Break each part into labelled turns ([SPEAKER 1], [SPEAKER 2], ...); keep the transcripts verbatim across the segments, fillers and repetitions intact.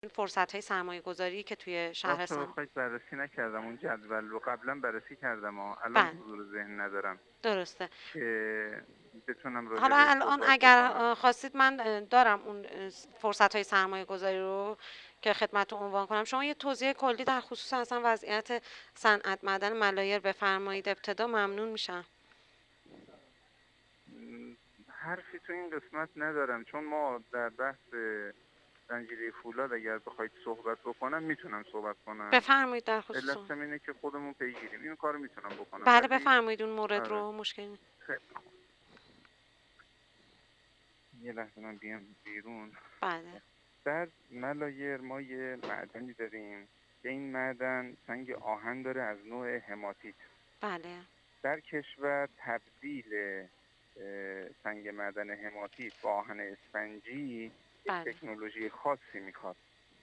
[SPEAKER 1] فرصت های سرمایه گذاری که توی
[SPEAKER 2] راست
[SPEAKER 1] شهرستان.
[SPEAKER 2] بخواید بررسی نکردم اون جدول رو، قبلا بررسی کردم ها، الان
[SPEAKER 1] بله
[SPEAKER 2] حضور ذهن ندارم
[SPEAKER 1] درسته.
[SPEAKER 2] که بتونم راجع
[SPEAKER 1] حالا
[SPEAKER 2] بهش
[SPEAKER 1] الان
[SPEAKER 2] صحبت
[SPEAKER 1] اگر
[SPEAKER 2] بکنم.
[SPEAKER 1] خواستید من دارم اون فرصت های سرمایه گذاری رو که خدمتتون عنوان کنم. شما یه توضیح کلی در خصوص اصلا وضعیت صنعت معدن ملایر بفرمایید ابتدا، ممنون میشم.
[SPEAKER 2] م، حرفی تو این قسمت ندارم، چون ما در بحث زنجیره فولاد اگر بخواید صحبت بکنم میتونم صحبت کنم.
[SPEAKER 1] بفرمایید در خصوص اون.
[SPEAKER 2] علتم اینه که خودمون پیگیریم، این کارو میتونم بکنم،
[SPEAKER 1] بله
[SPEAKER 2] ولی
[SPEAKER 1] بفرمایید اون مورد
[SPEAKER 2] آره.
[SPEAKER 1] رو، مشکلی نیست.
[SPEAKER 2] خیلی خوب. یه لحظه من بیام بیرون.
[SPEAKER 1] بله
[SPEAKER 2] در ملایر ما یه معدنی داریم که این معدن سنگ آهن داره از نوع هماتیت.
[SPEAKER 1] بله
[SPEAKER 2] در کشور تبدیل اه، سنگ معدن هماتیت با آهن اسفنجی یک
[SPEAKER 1] بله
[SPEAKER 2] تکنولوژی خاصی میخواد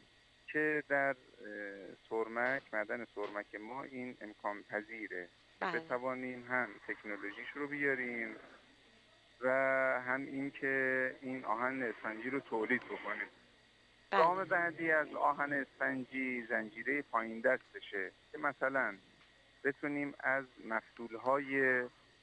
[SPEAKER 2] که در اه، سرمک، معدن سرمک ما این امکان پذیره که
[SPEAKER 1] بله
[SPEAKER 2] بتوانیم هم تکنولوژیش رو بیاریم و هم این که این آهن اسفنجی رو تولید بکنیم. گام
[SPEAKER 1] بله
[SPEAKER 2] بعدی از آهن اسفنجی زنجیره پایین دستشه که مثلا بتونیم از مفتولهای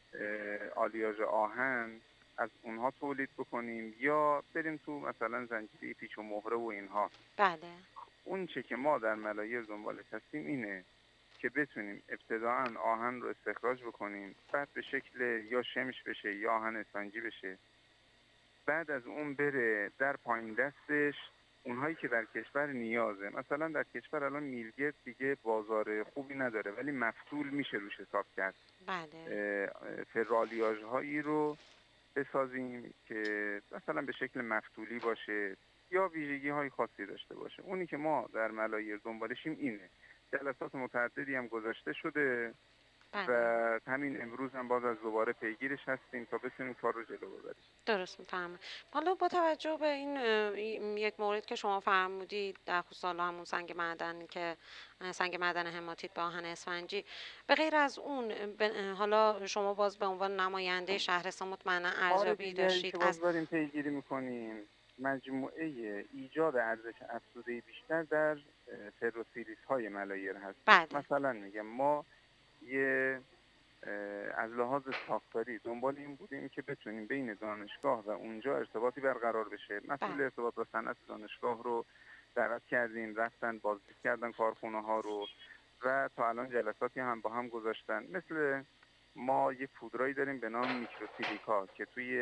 [SPEAKER 2] آلیاژ آهن از اونها تولید بکنیم، یا بریم تو مثلا زنجیره پیچ و مهره و اینها.
[SPEAKER 1] بله
[SPEAKER 2] اون چه که ما در ملایر دنبالش هستیم اینه که بتونیم ابتداعا آهن رو استخراج بکنیم، بعد به شکل یا شمش بشه یا آهن اسفنجی بشه، بعد از اون بره در پایین دستش اونهایی که در کشور نیازه. مثلا در کشور الان میلگرد دیگه بازار خوبی نداره، ولی مفتول میشه روش حساب کرد.
[SPEAKER 1] بله
[SPEAKER 2] فرالیاژ هایی رو بسازیم که مثلا به شکل مفتولی باشه یا ویژگی های خاصی داشته باشه. اونی که ما در ملایر دنبالشیم اینه. جلسات متعددی هم گذاشته شده و
[SPEAKER 1] بله
[SPEAKER 2] همین امروز هم باز از دوباره پیگیرش هستیم تا بتونیم کار رو جلو ببریم.
[SPEAKER 1] درست میفهمم. حالا با توجه به این اه، این یک مورد که شما فرمودید در خصوص حالا همون سنگ معدن که اه، سنگ معدن هماتیت با آهن اسفنجی، به غیر از اون اه، به- اه، حالا شما باز به عنوان نماینده شهرستان مطمئنا
[SPEAKER 2] کار
[SPEAKER 1] ارزیابی
[SPEAKER 2] دیگری
[SPEAKER 1] داشتید
[SPEAKER 2] که باز
[SPEAKER 1] از.
[SPEAKER 2] داریم پیگیری میکنیم مجموعه ایجاد ارزش افزوده بیشتر در فروسیلیس های ملایر هستش.
[SPEAKER 1] بله
[SPEAKER 2] مثلا میگم ما یه از لحاظ ساختاری دنبال این بودیم که بتونیم بین دانشگاه و اونجا ارتباطی برقرار بشه. مسئول
[SPEAKER 1] بله
[SPEAKER 2] ارتباط با صنعت دانشگاه رو دعوت کردیم، رفتن بازدید کردن کارخونه ها رو و تا الان جلساتی هم با هم گذاشتن. مثل ما یه پودرایی داریم به نام میکروسیلیکا که توی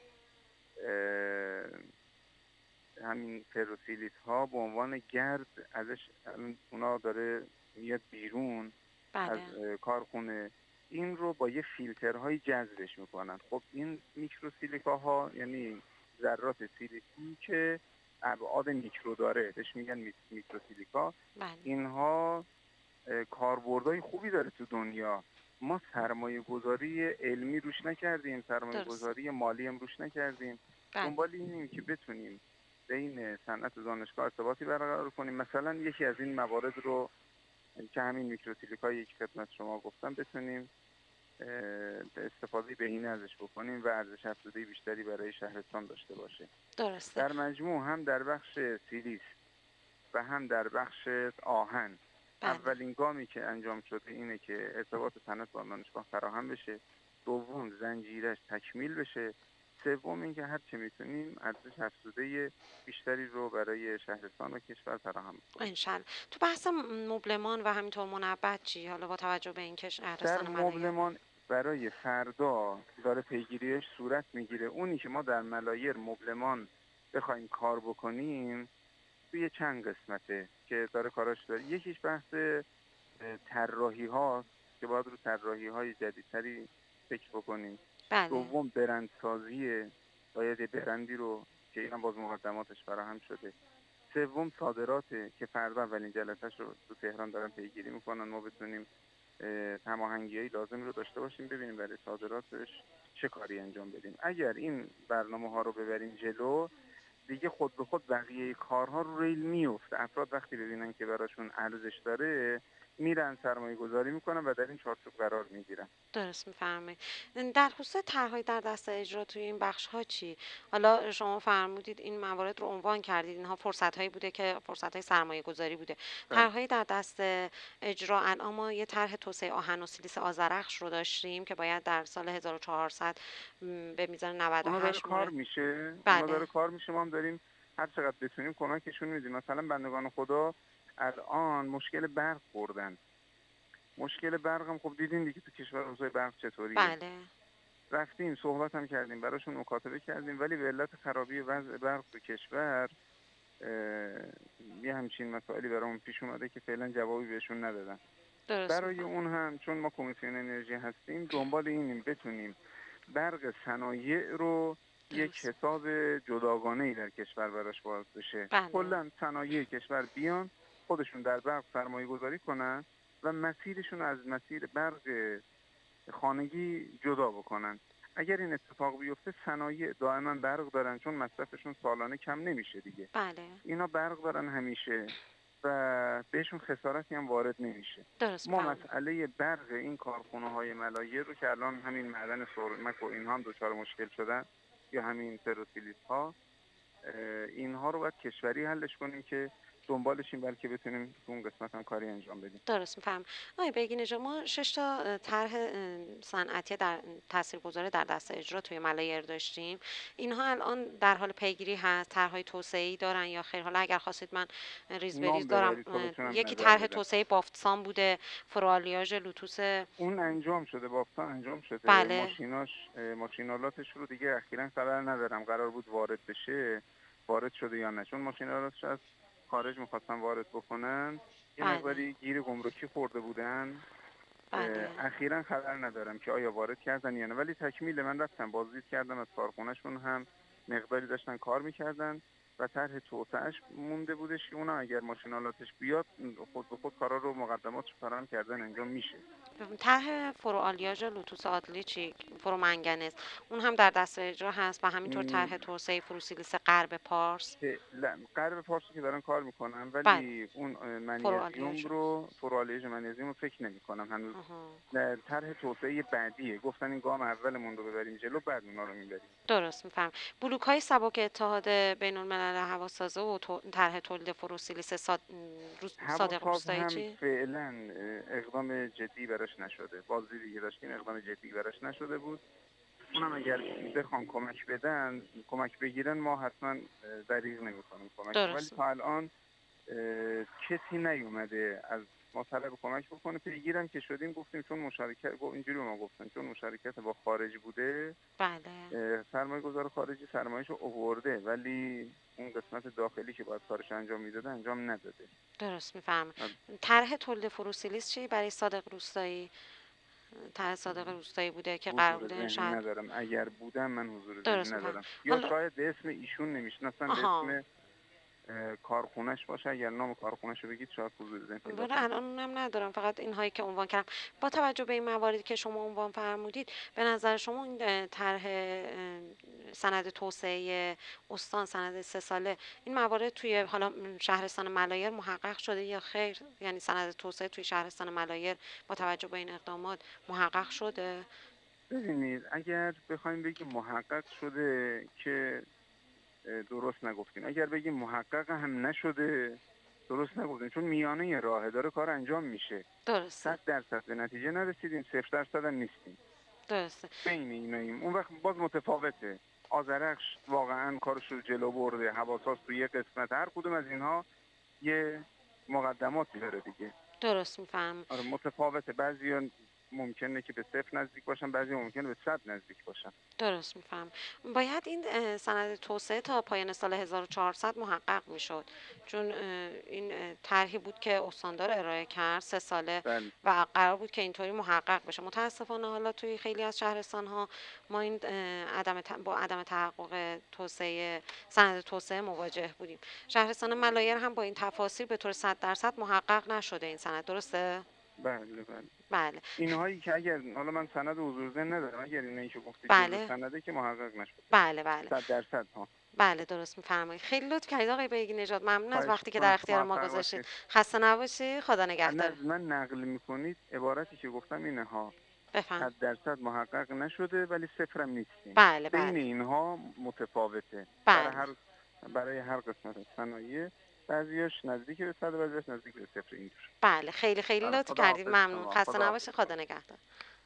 [SPEAKER 2] همین فروسیلیس ها به عنوان گرد ازش اونا داره میاد بیرون از
[SPEAKER 1] بله
[SPEAKER 2] کارخونه، این رو با یه فیلترهای جذبش میکنن. خب این میکروسیلیکا ها یعنی ذرات سیلیکی که ابعاد میکرو داره، بهش میگن میکروسیلیکا.
[SPEAKER 1] بله
[SPEAKER 2] اینها کاربردهای خوبی داره تو دنیا. ما سرمایه گذاری علمی روش نکردیم، سرمایه
[SPEAKER 1] درست
[SPEAKER 2] گذاری مالی هم روش نکردیم.
[SPEAKER 1] بله
[SPEAKER 2] دنبال اینیم که بتونیم بین صنعت و دانشگاه ارتباطی برقرار کنیم. مثلا یکی از این موارد رو که همین میکروسیلیکای که خدمت شما گفتم بتونیم استفاده بهینه ازش بکنیم و ارزش افزوده بیشتری برای شهرستان داشته باشه.
[SPEAKER 1] درسته
[SPEAKER 2] در مجموع هم در بخش سیلیس و هم در بخش آهن
[SPEAKER 1] بله
[SPEAKER 2] اولین گامی که انجام شده اینه که ارتباط صنعت با دانشگاه فراهم بشه، دوم زنجیرش تکمیل بشه، سوم اینکه هر چه میتونیم ارزش افزوده بیشتری رو برای شهرستان و کشور فراهم کنیم.
[SPEAKER 1] انشالله. تو بحث مبلمان و همینطور منبت چی، حالا با توجه به اینکه
[SPEAKER 2] در
[SPEAKER 1] شهرستان ملایر.
[SPEAKER 2] مبلمان برای فردا داره پیگیریش صورت میگیره. اونی که ما در ملایر مبلمان بخوایم کار بکنیم توی چند قسمته که داره کاراش داره. یکیش بحث طراحی هاست که باید رو طراحی های جدیدتری فکر بکنیم.
[SPEAKER 1] بله
[SPEAKER 2] دوم برندسازیه، باید یه برندی رو که اینم باز مقدماتش فراهم شده. سوم صادراته که فردا اولین جلسه‌ش رو تو تهران دارن پیگیری میکنن، ما بتونیم هماهنگی‌های لازم رو داشته باشیم، ببینیم برای صادراتش چه کاری انجام بدیم. اگر این برنامه ها رو ببریم جلو دیگه خود به خود بقیه کارها رو ریل میفته. افراد وقتی ببینن که براشون ارزش داره میرن سرمایه گذاری میکنن و در این چارچوب قرار میگیرن.
[SPEAKER 1] درست میفرمایید. در خصوص طرحهای در دست اجرا توی این بخش ها چی؟ حالا شما فرمودید این موارد رو عنوان کردید، اینها فرصت هایی بوده که فرصت های سرمایه گذاری بوده.
[SPEAKER 2] بله.
[SPEAKER 1] طرحهای در دست اجرا الان ما یه طرح توسعه آهن و سیلیس آذرخش رو داشتیم که باید در سال هزار و چهارصد م، به میزان
[SPEAKER 2] اونا داره
[SPEAKER 1] نود و هشت
[SPEAKER 2] کار
[SPEAKER 1] مورد.
[SPEAKER 2] میشه اونا
[SPEAKER 1] بله.
[SPEAKER 2] داره کار میشه ما هم داریم هر چقدر بتونیم کمکشون میدیم. مثلا بندگان خدا الان مشکل برق خوردن. مشکل برق هم خب دیدین دیگه تو کشور اوضاع برق چطوریه.
[SPEAKER 1] بله.
[SPEAKER 2] رفتیم صحبت هم کردیم براشون مکاتبه کردیم، ولی به علت خرابی وضع برق تو کشور اه، یه همچین مسائلی برامون پیش اومده که فعلا جوابی بهشون ندادن.
[SPEAKER 1] درست
[SPEAKER 2] برای
[SPEAKER 1] میفرمایید.
[SPEAKER 2] اون هم چون ما کمیسیون انرژی هستیم دنبال اینیم بتونیم برق صنایع رو یک
[SPEAKER 1] درست.
[SPEAKER 2] حساب جداگانه‌ای در کشور براش باز بشه.
[SPEAKER 1] بله.
[SPEAKER 2] کلا صنایع کشور بیان خودشون در برق سرمایه گذاری کنن و مسیرشون از مسیر برق خانگی جدا بکنن. اگر این اتفاق بیفته صنایع دائما برق دارن چون مصرفشون سالانه کم نمیشه دیگه.
[SPEAKER 1] بله.
[SPEAKER 2] اینا برق دارن همیشه و بهشون خسارتی هم وارد نمیشه.
[SPEAKER 1] درست
[SPEAKER 2] ما
[SPEAKER 1] میفرمایید.
[SPEAKER 2] مسئله برق این کارخونه های ملایر رو که الان همین معدن سرمک و اینها هم دچار مشکل شدن یا همین فروسیلیس ها، اینها رو باید کشوری حلش کنیم که دنبالشیم بلکه بتونیم تو اون قسمت هم کاری انجام بدیم.
[SPEAKER 1] درست میفهم. آقای بیگینه، ما شش تا اه، طرح اه، صنعتی در تاثیرگذار در دست اجرا توی ملایر داشتیم. اینها الان در حال پیگیری هست، طرحهای توسعه‌ای دارن یا خیر؟ حالا اگر خواستید من ریز بریز
[SPEAKER 2] نام
[SPEAKER 1] دارم.
[SPEAKER 2] ببرید تا
[SPEAKER 1] اه،
[SPEAKER 2] بتونم
[SPEAKER 1] یکی
[SPEAKER 2] نظر
[SPEAKER 1] طرح
[SPEAKER 2] بدم.
[SPEAKER 1] توسعه بافتسان بوده، فروآلیاژ لوتوس.
[SPEAKER 2] اون انجام شده، بافتان انجام شده،
[SPEAKER 1] بله.
[SPEAKER 2] ماشیناش ماشینالاتش رو دیگه اخیراً خبر ندارم قرار بود وارد بشه، وارد شده یا نه، چون ماشینالاتش از خارج میخواستن وارد بکنن یه
[SPEAKER 1] بله.
[SPEAKER 2] مقداری گیر گمرکی خورده بودن.
[SPEAKER 1] بله.
[SPEAKER 2] اخیراً خبر ندارم که آیا وارد کردن یا نه، ولی تکمیل من رفتم بازدید کردم از کارخونهشون، هم مقداری داشتن کار میکردن و طرح توسعهش مونده بودش که اونا اگر ماشینالاتش بیاد خود به خود کارا رو مقدماتش فراهم کردن انجام میشه.
[SPEAKER 1] طرح فروآلیاژ لوتوس عادلی چی؟ فرومنگنز اون هم در دست اجرا هست و همینطور طرح توسعه فروسیلیس غرب پارس.
[SPEAKER 2] ل- غرب پارس که دارن کار میکنن،
[SPEAKER 1] بله.
[SPEAKER 2] ولی اون اه، منیزیم
[SPEAKER 1] فروآلیاژ.
[SPEAKER 2] رو فرالیج منیزیم رو فکر نمی کنم هنوز.
[SPEAKER 1] آها.
[SPEAKER 2] نه، طرح توسعه بعدیه، گفتن این گام اولمون رو ببریم جلو بعد اونا رو میبریم.
[SPEAKER 1] درست میفهم. بلوک های سبک اتحاد بین الملل هواسازه و تو- طرح تولید فروسیلیس صاد... روز- صادق
[SPEAKER 2] هواساز
[SPEAKER 1] روستایی
[SPEAKER 2] هم
[SPEAKER 1] چی؟
[SPEAKER 2] فعلا اه، اقدام جدی براش نشده، بازی دیگه داشتیم اقدام جدی براش نشده بود. اونم اگر بخوان کمک بدن کمک بگیرن ما حتما اه، دریغ نمی کنیم کمک، ولی
[SPEAKER 1] درست.
[SPEAKER 2] تا الان اه، کسی نیومده از ما طلب کمک بکنه. پیگیرم که شدیم گفتیم چون مشارکت گفت اینجوری ما گفتن چون مشارکت با خارج بوده
[SPEAKER 1] بله.
[SPEAKER 2] سرمایه گذار خارجی سرمایه‌شو آورده ولی اون قسمت داخلی که باید کارش انجام میداده انجام نداده.
[SPEAKER 1] درست میفهم. طرح تولید فروسیلیس چی برای صادق روستایی؟ طرح صادق روستایی بوده که قرار
[SPEAKER 2] حضور
[SPEAKER 1] بوده
[SPEAKER 2] ذهنی
[SPEAKER 1] شاید.
[SPEAKER 2] ندارم، اگر بودم من حضور ذهنی
[SPEAKER 1] درست میفهم.
[SPEAKER 2] ندارم یا
[SPEAKER 1] حالا.
[SPEAKER 2] شاید به اسم ایشون نمیشناسن، به
[SPEAKER 1] آها.
[SPEAKER 2] اسم اه، کارخونش باشه. اگر نام کارخونش رو بگید شاید حضور ذهنی
[SPEAKER 1] بله،
[SPEAKER 2] داشته
[SPEAKER 1] الان
[SPEAKER 2] باشه.
[SPEAKER 1] اونم ندارم، فقط اینهایی که عنوان کردم. با توجه به این مواردی که شما عنوان فرمودید، به نظر شما این اه، طرح اه، سند توسعه استان، سند سه ساله، این موارد توی حالا م، شهرستان ملایر محقق شده یا خیر؟ یعنی سند توسعه توی شهرستان ملایر با توجه به این اقدامات محقق شده؟
[SPEAKER 2] ببینید اگر بخوایم بگیم محقق شده که اه، درست نگفتیم، اگر بگیم محقق هم نشده درست نگفتیم، چون میانه راهه داره کار انجام میشه.
[SPEAKER 1] درسته.
[SPEAKER 2] صد درصد به نتیجه نرسیدیم، صفر درصد هم نیستیم،
[SPEAKER 1] درسته.
[SPEAKER 2] بین ایناییم. اون وقت باز متفاوته. آذرخش واقعا کارش رو جلو برده، حواساس تو یه قسمت، هر کدوم از اینها یه مقدماتی داره دیگه.
[SPEAKER 1] درست میفهم.
[SPEAKER 2] آره متفاوته، بعضی ممکنه که به صفر نزدیک باشن، بعضی ممکنه به صد نزدیک باشن.
[SPEAKER 1] درست میفهم. باید این اه، سند توسعه تا پایان سال هزار و چهارصد محقق میشد، چون اه، این اه، طرحی بود که استاندار ارائه کرد سه ساله
[SPEAKER 2] بله.
[SPEAKER 1] و قرار بود که اینطوری محقق بشه. متاسفانه حالا توی خیلی از شهرستان ها ما این اه، عدم ت- با عدم تحقق توسعه سند توسعه مواجه بودیم. شهرستان ملایر هم با این تفاصیل به طور صد درصد محقق نشده این سند، درسته؟
[SPEAKER 2] بله بله.
[SPEAKER 1] بله.
[SPEAKER 2] اینهایی که اگر حالا من سند حضور ذهن ندارم، اگر اینایی که گفتید جزء
[SPEAKER 1] بله.
[SPEAKER 2] سنده که محقق نشده
[SPEAKER 1] بله. بله.
[SPEAKER 2] صد درصد ها.
[SPEAKER 1] بله درست می‌فرمایید. خیلی لطف کردید آقای بیگی نژاد. ممنون از
[SPEAKER 2] خواهش
[SPEAKER 1] وقتی که در
[SPEAKER 2] میکنم،
[SPEAKER 1] اختیار ما
[SPEAKER 2] موفق
[SPEAKER 1] گذاشتید.
[SPEAKER 2] باشید.
[SPEAKER 1] خسته نباشی. خدا
[SPEAKER 2] نه
[SPEAKER 1] نگهدار.
[SPEAKER 2] از من نقل میکنید، عبارتی که گفتم اینه ها:
[SPEAKER 1] بفهم.
[SPEAKER 2] صد درصد محقق نشده ولی صفرم نیستیم.
[SPEAKER 1] بله
[SPEAKER 2] بین
[SPEAKER 1] بله.
[SPEAKER 2] اینها متفاوته. برای
[SPEAKER 1] بله.
[SPEAKER 2] هر برای هر قسمت از صنایع بعضیاش نزدیک به صد، بعضیاش نزدیک به صفر. اینجور.
[SPEAKER 1] بله خیلی خیلی
[SPEAKER 2] بله،
[SPEAKER 1] لطف کردید.
[SPEAKER 2] خداحافظ
[SPEAKER 1] ممنون.
[SPEAKER 2] شما،
[SPEAKER 1] خسته
[SPEAKER 2] خداحافظ.
[SPEAKER 1] نباشی. خدا نگهدار.